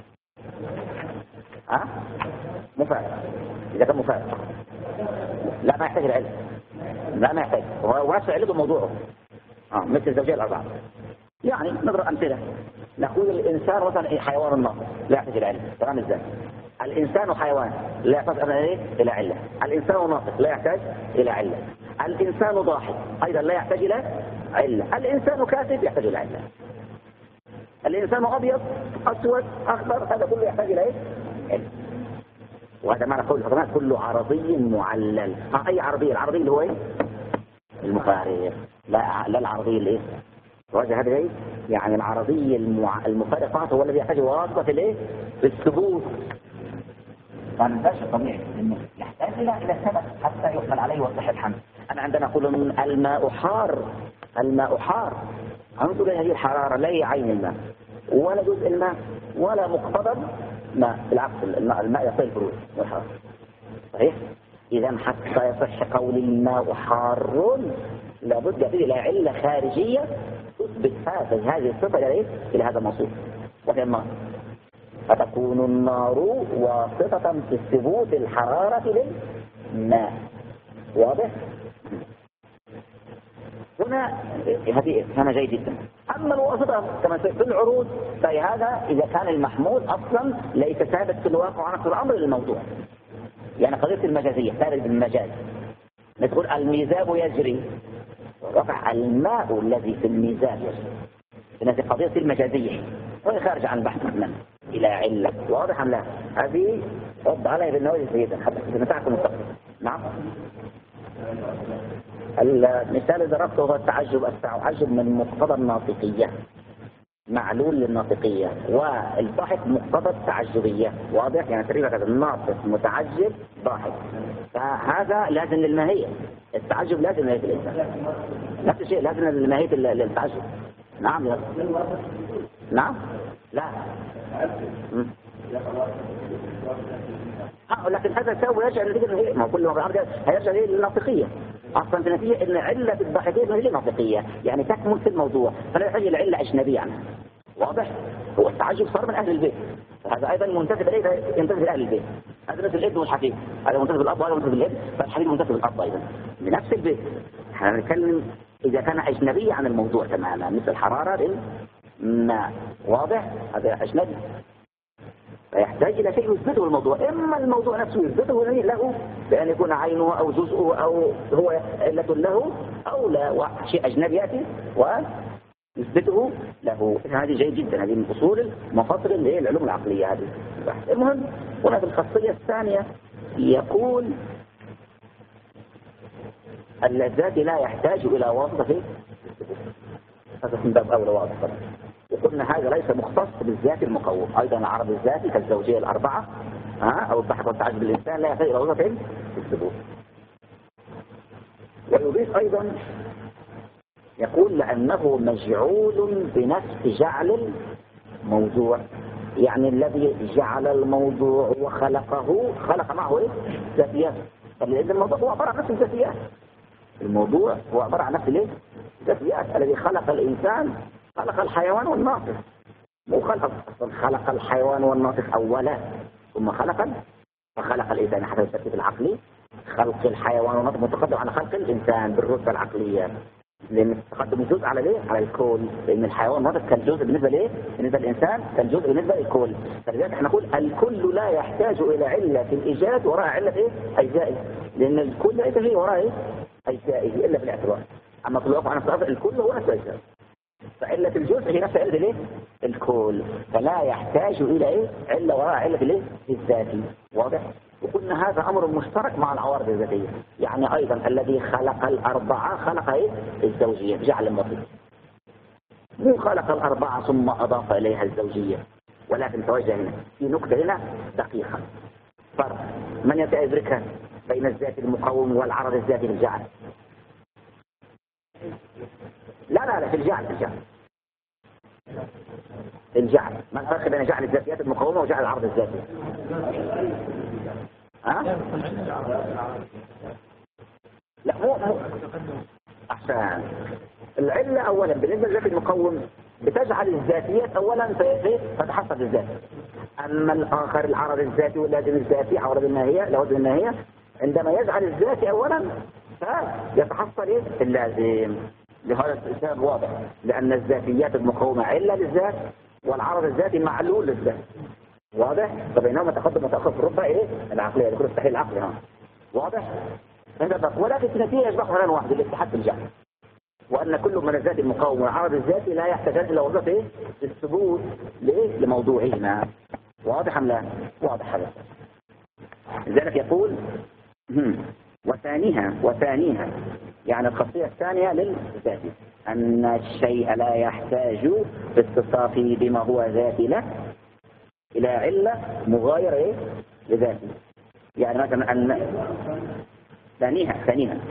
[SPEAKER 1] مفارق. إذا كان مفارق لا ما يحتاج العلم، لا ما يحتاج. واسع علم موضوعه مثل الزوجية الأربعة. يعني نضرب أمثلة. نقول الإنسان مثلا حيوان ناطق لا يحتاج إلى علم. تمام إزاي؟ الإنسان حيوان لا يحتاج إلى علة. الإنسان ناطق لا يحتاج إلى علة. الإنسان ضاحك أيضا لا يحتاج إلى علة. الإنسان كاتب يحتاج إلى علة. الإنسان أبيض أسود أخضر هذا كله يحتاج إلى علة. وهذا معنى قول الحكماء كل عرضي معلل. أي عرضي؟ العرضي اللي هو المفارق، لا العرضي اللي وجه هذا يعني العرضي المفارق هو الذي يحتاج واسطة في الثبوت. ما ننساش الطبيعي انه يحتاج الى السبب حتى يحمل عليه ويصح الحمل. انا عندنا نقول الماء حار، الماء حار. انظر هذه الحرارة لا هي عين الماء ولا جزء الماء ولا مقتضى ماء، بالعكس الماء يصل البرود والحرارة. صحيح؟ اذا حتى يصح قول الماء حار لابد فيه الى علة خارجية تثبت هذه الصفة إلى هذا الموصوف وهي النار. فتكون النار واسطة في ثبوت الحرارة للماء. واضح؟ هنا هذا جيد جدا. أما الواسطة كما في العروض فهذا إذا كان المحمول أصلا ليس ثابت في الواقع عنصر الأمر للموضوع. يعني قضية المجازية ثابت بالمجاز. نقول الميزاب يجري، رفع الماء الذي في الميزان يجري. قضية المجازية وهي خارج عن بحث من إلى علة. واضح أم لا؟ هذه رد عليها بالنوازل سيدا حتى نتعكم المستقبل. نعم. المثال اللي ضربته هو التعجب من مقتضى الناطقية، معلول للناطقية، والضحك مقتضى التعجبية. واضح؟ يعني تقريبا كذا الناطق متعجب ضاحك، فهذا لازم للماهية. التعجب لازم للماهية الإنسان، نفس الشيء لازم للماهية للتعجب. نعم نعم لا لكن هذا سوى يرجع للنتيجة. ما كل ما هيرجع للناطقية أصلا في النتيجة إن علة الضحكية هي ناطقية، يعني تكمل في الموضوع فلا يحتاج إلى علة أجنبية عنها. واضح؟ هو التعجب صار من أهل البيت، هذا أيضا منتسب إليه، ينتسب إلى أهل البيت. هذا مثل الابن والحفيد، هذا منتسب الأب وهذا منتسب الابن، فالحفيد منتسب الأب أيضا بنفس البيت. احنا نتكلم إذا كان أجنبي عن الموضوع تماما مثل الحرارة للماء. واضح؟ هذا أجنبي فيحتاج إلى شيء يثبته الموضوع. إما الموضوع نفسه يثبته له بأن يكون عينه أو جزءه أو هو علة له، أو لا شيء أجنبي يأتي ويثبته له. هذه جيد جدا، هذه من أصول مفاصل العلوم العقلية هذه. المهم هنا في الخاصية الثانية يقول الذات لا يحتاج إلى واسطة. هذا من باب أولى واضح. وقلنا هذا ليس مختص بالذات المقوم، أيضا العرض الذاتي كالزوجية الأربعة أو الضحك والتعجب بالإنسان لا يحتاج إلى وظيفة في الثبوت. ويضيف أيضا يقول لأنه مجعول بنفس جعل الموضوع، يعني الذي جعل الموضوع وخلقه خلق معه إيه؟ ذاتيات. فلأن الموضوع هو عبارة عن نفس الذاتيات، الموضوع هو عبارة عن نفس الايه؟ الذاتيات. الذي خلق الإنسان خلق الحيوان والناطق، مو خلق الحيوان والناطق أولا ثم فخلق الإنسان حسب الترتيب العقلي. خلق الحيوان والناطق متقدم على خلق الإنسان بالرتبة العقلية، لأن تقدم الجزء على ليه؟ على الكل، لأن الحيوان والناطق كالجزء بالنسبة ليه؟ بالنسبة للإنسان كالجزء بالنسبة للكل. فلذلك احنا نقول الكل لا يحتاج إلى علة في الإيجاد وراء علة إيه؟ أجزائه، لأن الكل لا يحتاج وراء إيه؟ أجزائه إلا بالاعتبار. أما كل واقع نفس الكل هو نفس أجزائه، فعلة الجزء هي نفس علة الايه؟ الكل، فلا يحتاج الى ايه؟ علة وراء علة الايه؟ الذاتي. واضح؟ وقلنا هذا امر مشترك مع العوارض الذاتية، يعني ايضا الذي خلق الاربعة خلق ايه؟ الزوجية بجعل النظير، مو خلق الاربعة ثم اضاف اليها الزوجية، ولكن توجه هنا في نقطة هنا دقيقة، فرق من يدركها بين الذات المقوم والعرض الذاتي للجعل. لا في الجعل ما الفرق بين جعل الذاتيات المقومة وجعل العرض الذاتي؟ لا مو أحسن. العلة أولا بالنسبة للذات المقوم بتجعل الذاتيات أولا فتحصل الذات، أما الآخر العرض الذاتي واللازم الذاتي عرض الناهية لوزن الناهية عندما يجعل الذاتي أولا فيتحصل اللازم. لهذا السبب واضح، لأن الذاتيات المقومة علة للذات والعرض الذاتي معلول للذات. واضح؟ فبينهما تقدم وتأخر في الرتبة ايه؟ العقلية، يكون التحليل العقلي. واضح؟ ولكن في نتيجة يشبه غير واحد الاتحاد بالجعل، وأن كل من الذات المقوم والعرض الذاتي لا يحتاج إلى وظيفة ايه؟ الثبوت لإيه؟ لموضوعهما. واضح أم لا؟ واضح هذا. لذلك يقول وثانيها يعني الخاصية الثانية للذات أن الشيء لا يحتاج باتصافه بما هو ذاتي له إلى علة مغايرة إيه؟ لذاته. يعني مثلا أن ثانيها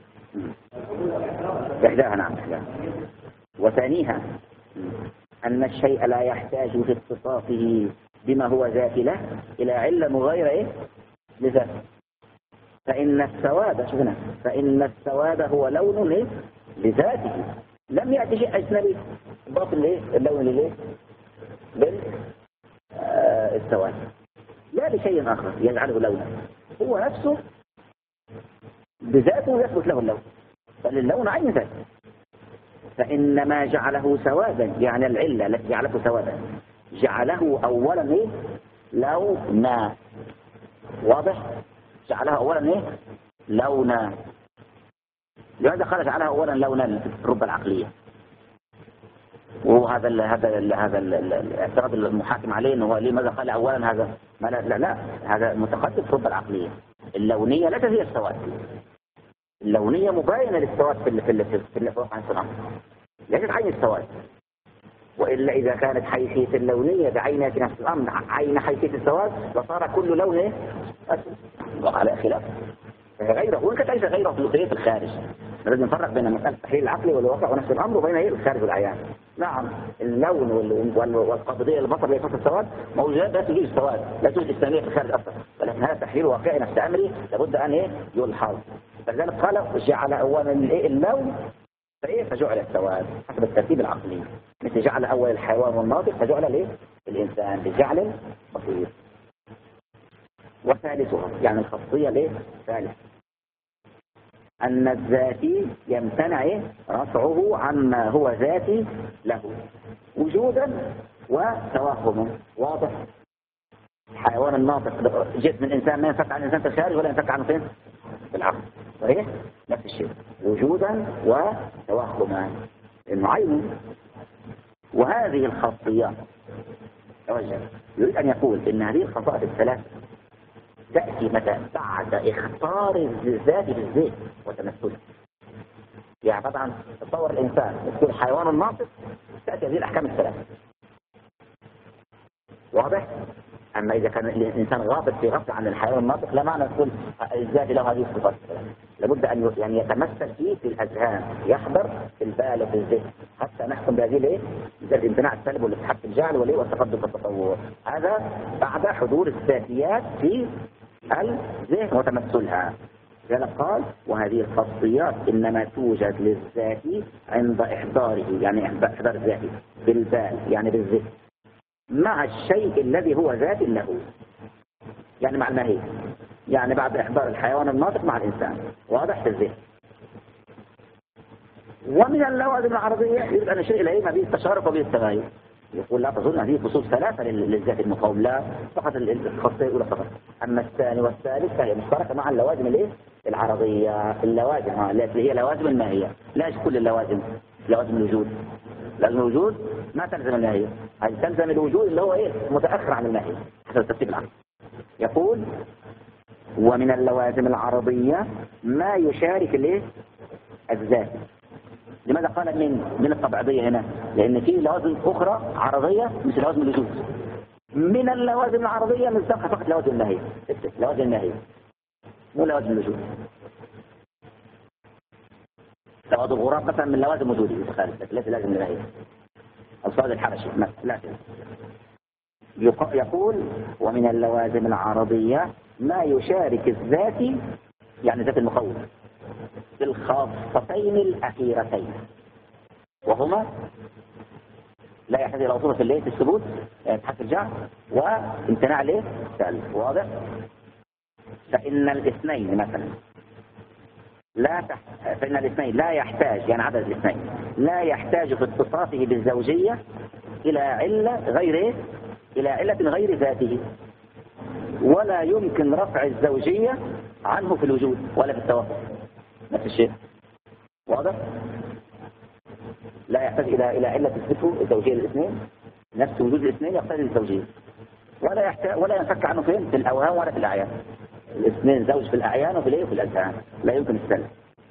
[SPEAKER 1] إحداها نعم إحداها. وثانيها أن الشيء لا يحتاج باتصافه بما هو ذاتي له إلى علة مغايرة إيه؟ لذاته. فإن السواد هو لون إيه؟ لذاته، لم يأتي شيء أجنبي إضافة ليه؟ اللون ليه؟ بالسواد، لا لشيء آخر يجعله لونا، هو نفسه بذاته يثبت له اللون، بل اللون عين ذاته. فإن ما جعله سوادا يعني العلة التي جعلته سوادا جعله أولا إيه؟ لونا. واضح؟ جعلها أولا إيه؟ لونا. لماذا قال جعلها أولا لونا في الرتبة العقلية؟ وهذا الاعتراض المحاكم عليه انه لماذا قال اولا هذا؟ لا هذا متقدم في الرتبة العقلية. اللونية ليست هي السواد، اللونية مباينة للسواد في واقع الامر، ليست عين السواد. والا اذا كانت حيثية اللونية بعينها في نفس الامر عين حيثية السواد لصار كل لون اسود، وقع على خلاف غيره، وإن كانت ليس غيره في الخارج. لازم نفرق بين مسألة التحليل العقلي والواقع ونفس الأمر وبين الخارج والأعيان. نعم اللون والقابضية للبصر ليست السواد موجودات، لا توجد السواد، لا توجد إسلامية في الخارج أصلا، ولكن هذا تحليل واقعي نفس أمري لابد أن يلحظ. فلذلك قال جعل أولا اللون فجعل السواد حسب الترتيب العقلي، مثل جعل أول الحيوان والناطق فجعل الإنسان بجعل بسيط. وثالثها يعني الخاصية ثالث أن الذاتي يمتنع رفعه عما هو ذاتي له وجودا وتوهما. واضح؟ الحيوان الناطق جسم الإنسان ما ينفك عن الإنسان في الخارج ولا ينفك عنه فين؟ في العقل. صحيح؟ نفس الشيء وجودا وتوهما إنه عين. وهذه الخاصيات يريد أن يقول إن هذه الخصائص الثلاث تأتي متى؟ بعد اختار الذات بالذات وتمثله. يعني طبعا تصور الإنسان يكون حيوان ناطق تأتي هذه الأحكام الثلاثة. واضح؟ أما إذا كان الإنسان غافل في غفلة عن الحيوان الناطق لا معنى تقول الذات له هذه الصفات. لابد أن يعني يتمثل فيه في الأذهان، يحضر في البال وفي الذهن حتى نحكم بهذه الايه؟ الامتناع السلب والاتحاد في الجعل والتقدم في التطور. هذا بعد حضور الذاتيات في الذهن وتمثلها. لذلك قال وهذه الخاصيات إنما توجد للذات عند إحضاره، يعني إحضار الذات بالبال يعني بالذهن مع الشيء الذي هو ذات له، يعني مع الماهية، يعني بعد إحضار الحيوان الناطق مع الإنسان. واضح في الذهن. ومن اللوازم العرضية يريد أن نشير إليه ما به التشارك وبه التغاير. يقول لا تظن هذه فصول ثلاثة للذات المقاوم، لا فقط الخاصية الأولى فقط، أما الثاني والثالث فهي مشتركة مع اللوازم الايه؟ العرضية. اللوازم التي هي لوازم الماهية، لا كل اللوازم، لوازم الوجود. لازم الوجود ما تلزم الماهية، هذه تلزم الوجود اللي هو ايه؟ متأخر عن الماهية حسب الترتيب العام. يقول ومن اللوازم العرضية ما يشارك الايه؟ الذات. لماذا قال من الطبيعية هنا؟ لأن في لوازم أخرى عرضية مثل لوازم الوجود. من اللوازم العرضية نستبقى فقط لوازم الماهية، لوازم الماهية مو لوازم الوجود. لوازم الغراب مثلا من لوازم وجودي متخالف، لكن ليس لازم الماهية. الصاد الحرشي لا. يقول ومن اللوازم العرضية ما يشارك الذات، يعني ذات المقوم، بالخاصتين الأخيرتين، وهما لا يحتاج إلى وصول في الثبوت تحت الجعل وامتناع السلب. واضح؟ فإن الاثنين مثلا فإن الاثنين لا يحتاج، يعني عدد الاثنين لا يحتاج في اتصافه بالزوجية إلى علة غير ذاته، ولا يمكن رفع الزوجية عنه في الوجود ولا في التوافق. نفس الشيء. واضح؟ لا يحتاج إلى علة تثبته الزوجية للاثنين، نفس وجود الاثنين يقتضي الزوجية، ولا ينفك عنه فين؟ في الأوهام ولا في الأعيان. الاثنين زوج في الأعيان وفي الأذهان، لا يمكن السلب.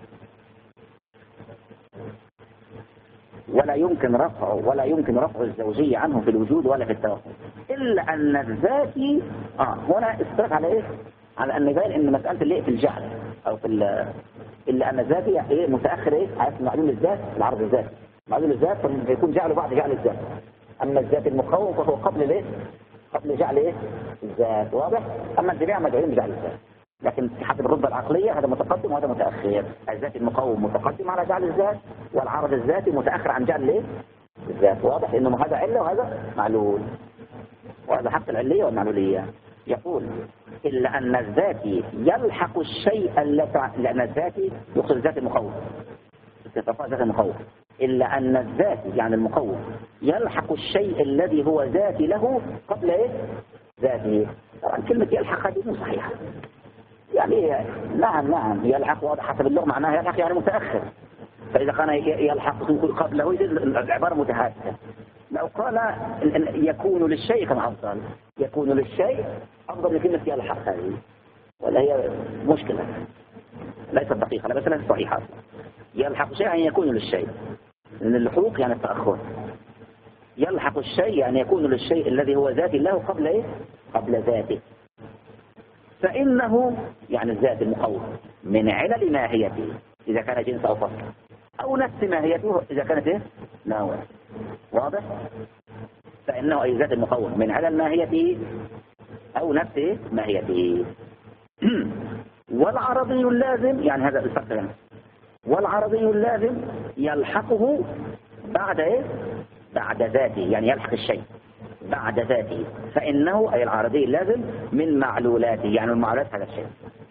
[SPEAKER 1] ولا يمكن رفع الزوجية عنه في الوجود ولا في التوافق، إلا أن الذات هنا استرك على إيه؟ على أن يبين أن مسألة في الجعل أو في إلا أن الذات متأخر عارف معلوم الذات العرض الذاتي، معلوم الذات فيكون جعله بعد جعل الذات. أما الذات المقوم فهو قبل جعل الذات. واضح؟ أما الجميع مجعولين بجعل الذات، لكن في حسب الرتبة العقلية هذا متقدم وهذا متأخر. الذات المقوم متقدم على جعل الذات، والعرض الذاتي متأخر عن جعل الذات. واضح إنه هذا علة وهذا معلول، وهذا حق العلية والمعلولية. يقول إلا أن الذاتي يلحق الشيء لأن الذاتي يقصد الذات المقوم، استطاعة ذات المقوم. إلا أن الذاتي يعني المقوم يلحق الشيء الذي هو ذاتي له قبل ذاته. طبعا كلمة يلحق هذه مو صحيحة، يعني نعم يلحق، واضح حسب اللغة معناها يلحق يعني متأخر، فإذا كان يلحق قبله العبارة متهافته. لو قال يكون للشيء كما أفضل، يكون للشيء أفضل من كلمة يلحق هذه، ولا هي مشكلة ليست دقيقة، لا بس ليست صحيحة. يلحق شيء يعني يكون للشيء، لأن اللحوق يعني التأخر. يلحق الشيء يعني يكون للشيء الذي هو ذاتي له قبل ذاته. فإنه يعني الذات المقوم من علل ماهيته إذا كان جنس أو فصل، أو نفس ماهيته إذا كانت نوع. واضح؟ فإنه أي ذات المقوم من علل ماهيته أو نفس ماهيته. والعرضي اللازم يعني هذا الفرق يعني. والعرضي اللازم يلحقه بعد ذاته، يعني يلحق الشيء بعد ذاته، فإنه أي العرضي اللازم من معلولاته، يعني من معلولات هذا الشيء.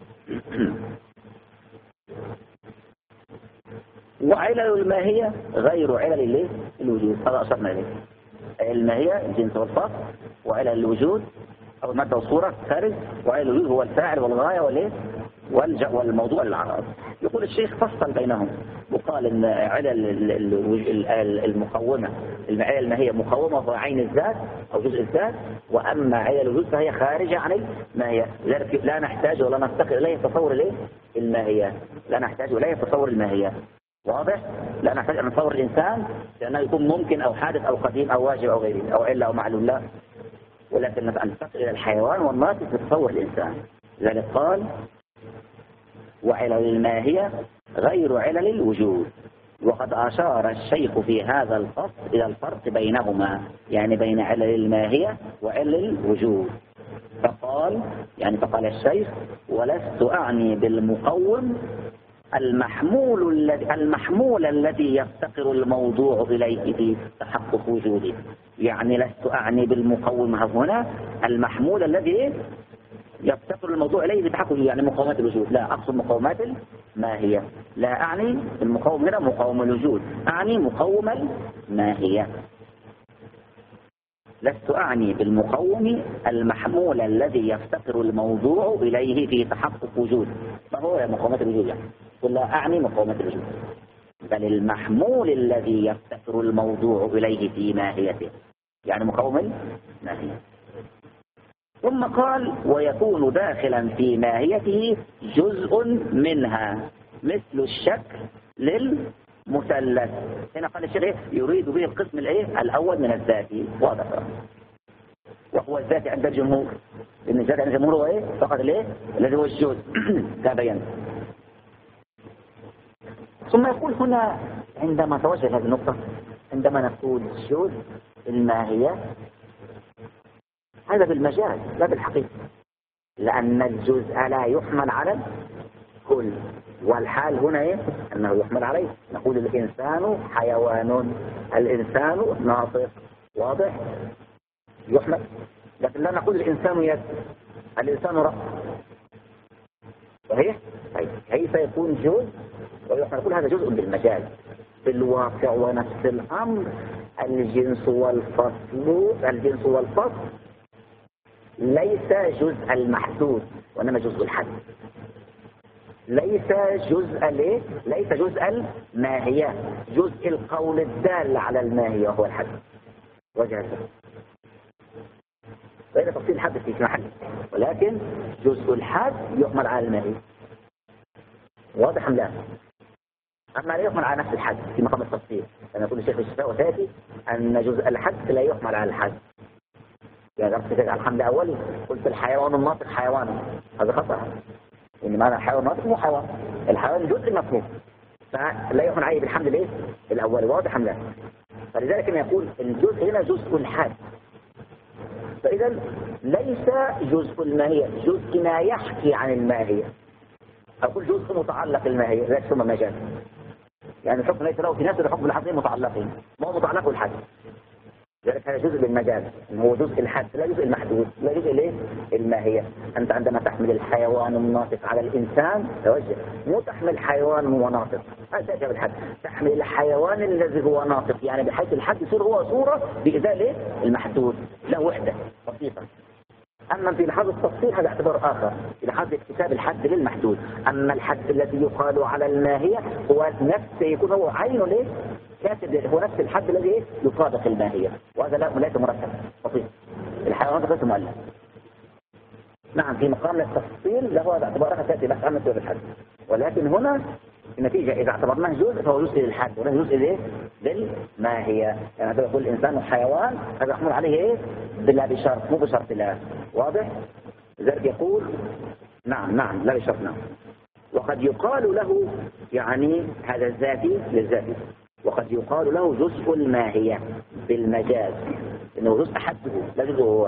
[SPEAKER 1] وعلل الماهية غير علل الوجود، هذا أشرنا إليه. الماهية الجنس والفصل، وعلل الوجود أو المادة والصورة خارج، وعلل الوجود هو الفاعل والغاية والموضوع للعرض. يقول الشيخ فصل بينهم وقال إن علل المقومة، العلل الماهية مقومة هو عين الذات أو جزء الذات، وأما علل الوجود فهي خارجة عن الماهية، لا نحتاج ولا نفتقر إليه تصور الماهية، لا نحتاج إليه تصور الماهية. واضح؟ لا نحتاج أن نتصور الإنسان لأنه يكون ممكن أو حادث أو قديم أو واجب أو غيره أو علة أو معلول، لا، ولكن أن ننتقل إلى الحيوان والناطق نتصور الإنسان. لذلك قال وعلل الماهية غير علل الوجود. وقد أشار الشيخ في هذا الفصل إلى الفرق بينهما، يعني بين علل الماهية وعلل الوجود. فقال الشيخ ولست أعني بالمقوم المحمول الذي يفتقر الموضوع إليه في تحقق وجوده. يعني لست أعني بالمقوم هنا المحمول الذي يفتقر الموضوع إليه في تحقق، يعني مقومات الوجود، لا، أقصد مقومات الماهية. لا أعني المقوم هنا مقوم الوجود، أعني مقوم الماهية. لست أعني بالمقوم المحمول الذي يفتقر الموضوع إليه في تحقق وجود. ما هو مقومات الوجود؟ يعني لا أعني مقومات الوجود، بل المحمول الذي يفتقر الموضوع إليه في ماهيته، يعني مقوم الماهية. ثم قال ويكون داخلا في ماهيته جزء منها مثل الشكل للمثلث. هنا قال الشيخ يريد به القسم الأول من الذاتي، واضح، وهو الذاتي عند الجمهور، لأن الذاتي عند الجمهور هو فقط الذي هو الجزء تبين. ثم يقول هنا عندما توجه هذه النقطة، عندما نقول جزء الماهية، هذا بالمجاز لا بالحقيقة، لأن الجزء لا يحمل على الكل، والحال هنا أنه يحمل عليه. نقول الإنسان حيوان، الإنسان ناطق، واضح، يحمل. لكن لا نقول الإنسان يد، الإنسان رأس، صحيح؟ طيب كيف يكون جزء ويحمل؟ نقول هذا جزء بالمجاز. في الواقع ونفس الأمر الجنس والفصل ليس جزء المحدود وإنما جزء الحد، ليس جزء الماهية، جزء القول الدال على الماهية وهو الحد وجهة. وإذا تفصيل الحد في محل، ولكن جزء الحد يحمل على الماهية، واضح أم لا؟ أما لا يحمل على نفس الحد في مقام التفصيل، أنا أقول الشيخ في الشفاء وتأتي أن جزء الحد لا يحمل على الحد. يعني ربط على الحمل أولي قلت الحيوان الناطق حيوان، هذا خطأ، إن معنى الحيوان الناطق مو حيوان، الحيوان جزء مفهوم، فلا يحمل عليه بالحمل الأولي، واضح أم لا؟ فلذلك يقول الجزء هنا جزء الحد، فإذا ليس جزء الماهية، جزء ما يحكي عن الماهية. أقول جزء متعلق الماهية، لا ثم مجال، يعني الحكم ليس له في نفس الحكم الحقيقي متعلقين، ما هو متعلق بالحد. لذلك هذا جزء بالمجال، هو جزء الحد لا جزء المحدود، لا جزء الماهية. أنت عندما تحمل الحيوان الناطق على الإنسان توجه، مو تحمل حيوان هو ناطق، هذا تأتي بالحد، تحمل الحيوان الذي هو ناطق، يعني بحيث الحد يصير هو صورة بإزالة المحدود، له وحدة بسيطة. أما في لحظة التفصيل هذا اعتبار آخر، في لحظة اكتساب الحد للمحدود. أما الحد الذي يقال على الماهية هو نفسه، يكون هو عينه كاتب، هو نفس الحد الذي يطابق الماهية، وهذا ليس مرتب بسيط. الحيوانات ليس مؤلف. نعم في مقام التفصيل له هذا اعتبار آخر تأتي بحث عن الحد، ولكن هنا النتيجة إذا اعتبرناه جزء فهو جزء للحد وليس جزء للماهية. يعني هذا يقول الإنسان حيوان، هذا يحمل عليه بلا بشرط، مو بشرط لا، واضح؟ لذلك يقول نعم لا بشرط نعم. وقد يقال له يعني هذا الذاتي للذاتي، وقد يقال له جزء الماهية بالمجاز، إنه جزء حده لا جزء هو.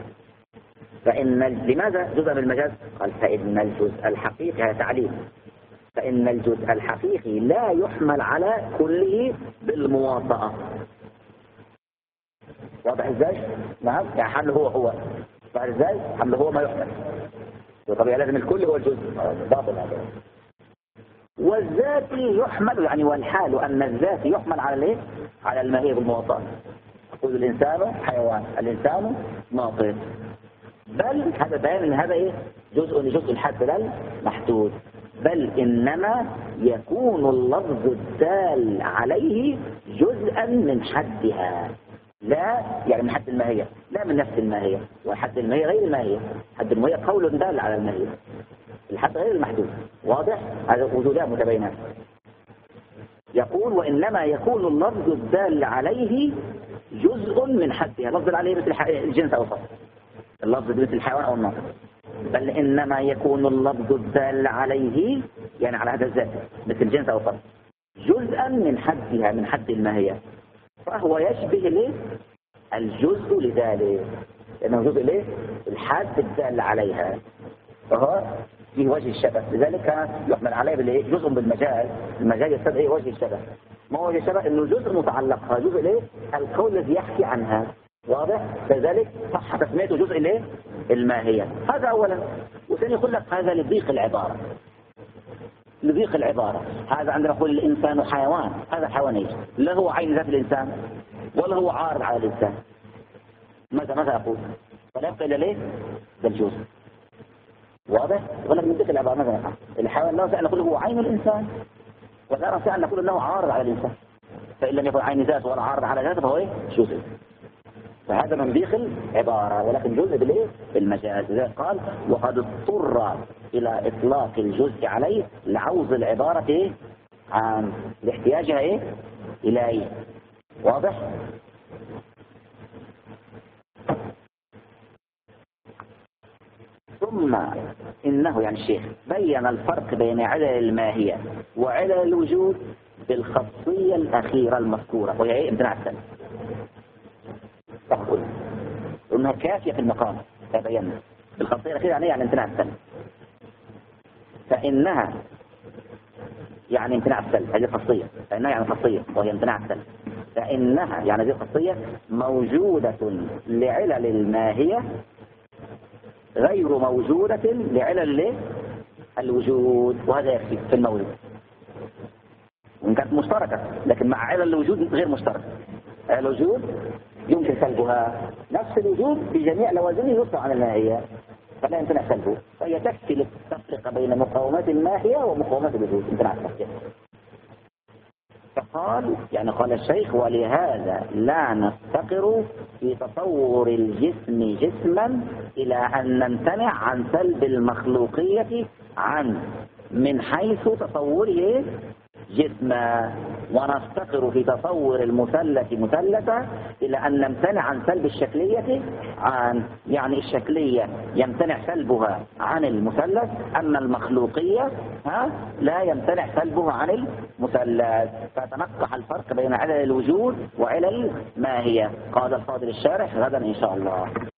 [SPEAKER 1] لماذا جزء بالمجاز؟ قال فإن الجزء الحقيقي، هذا تعليل، فإن الجزء الحقيقي لا يحمل على كله بالمواطأة. واضح ازاي؟ نعم، يعني حمله هو فعل ازاي؟ حمله هو ما يحمل، وطبيعي لازم الكل هو الجزء، باطل هذا. والذاتي يحمل، يعني والحال أن الذاتي يحمل على على الماهية بالمواطأة. أقول الإنسان حيوان، الإنسان ناطق، بل هذا بيان ان هذا جزء الحد لا محدود، بل انما يكون اللفظ الدال عليه جزءا من حدها، لا يعني من حد الماهية، لا من نفس الماهية، وحد الماهية غير الماهية. حد الماهية قول دال على الماهية، الحد غير المحدود، واضح؟ هذا وجودان متباينات. يقول وإنما يكون اللفظ الدال عليه جزء من حدها. اللفظ الدال عليه مثل الجنس أو الفصل، اللفظ مثل الحيوان أو الناطق، بل إنما يكون اللفظ الدال عليه يعني على هذا الذات مثل الجنس أو الفصل جزءا من حدها، من حد الماهية، فهو يشبه له الجزء لذلك، لأنه جزء له الحد الدال عليها، فهو في وجه الشبه. لذلك كان يحمل عليه جزء بالمجاز، المجاز يستدعي وجه الشبه. ما هو وجه الشبه؟ انه جزء متعلقها، جزء ليه القول الذي يحكي عنها، واضح؟ لذلك صح تسميته جزء ليه الماهية. هذا اولا. وثاني يقول لك هذا لضيق العبارة، لضيق العبارة. هذا عندنا نقول الانسان حيوان، هذا حيواني لا هو عين ذات الانسان ولا هو عارض على الانسان. ماذا اقول؟ فلا يبقى الا ليه ده الجزء، واضح؟ ولا من ذكر العبارة ماذا نفعل؟ الحيوان لا نستطيع أن نقول هو عين الإنسان، ولا نستطيع أن نقول أنه عارض على الإنسان، فإن لم يكن عين ذات ولا عارض على ذاته فهو جزء. فهذا من ضيق العبارة، ولكن جزء بالإيه؟ بالمجاز. لذلك قال وقد اضطر إلى إطلاق الجزء عليه لعوز العبارة إيه؟ عن لاحتياجها إيه؟ إليه، واضح؟ ثم إنه يعني الشيخ بين الفرق بين علل الماهية وعلل الوجود بالخاصية الأخيرة المذكورة، وهي إيه؟ امتناع السلب. تقول إنها كافية في المقام، تبين بالخاصية الأخيرة يعني امتناع السلب، فإنها يعني امتناع السلب، هذه خاصية، فإنها يعني خاصية وهي امتناع السلب، فإنها يعني هذه الخاصية موجودة لعلل الماهية غير موجودة لعلل الوجود، وهذا يكفي في الموجود. وإن كانت مشتركة، لكن مع علل الوجود غير مشتركة. علل الوجود يمكن سلبها، نفس الوجود بجميع لوازمه يطلع عن الماهية فلا يمكن سلبه، فهي تكفي للتفرقة بين مقاومات الماهية ومقاومات الوجود، امتناع التفرقة. فقال يعني قال الشيخ ولهذا لا نفتقر في تصور الجسم جسما إلى أن نمتنع عن سلب المخلوقية عنه من حيث تصوره جسما، ونفتقر في تصور المثلث مثلثا إلى أن نمتنع عن سلب الشكلية عن، يعني الشكلية يمتنع سلبها عن المثلث، أما المخلوقية لا يمتنع سلبها عن المثلث. فتنقح الفرق بين علل الوجود وعلل الماهية. قال الفاضل الشارح غدا إن شاء الله.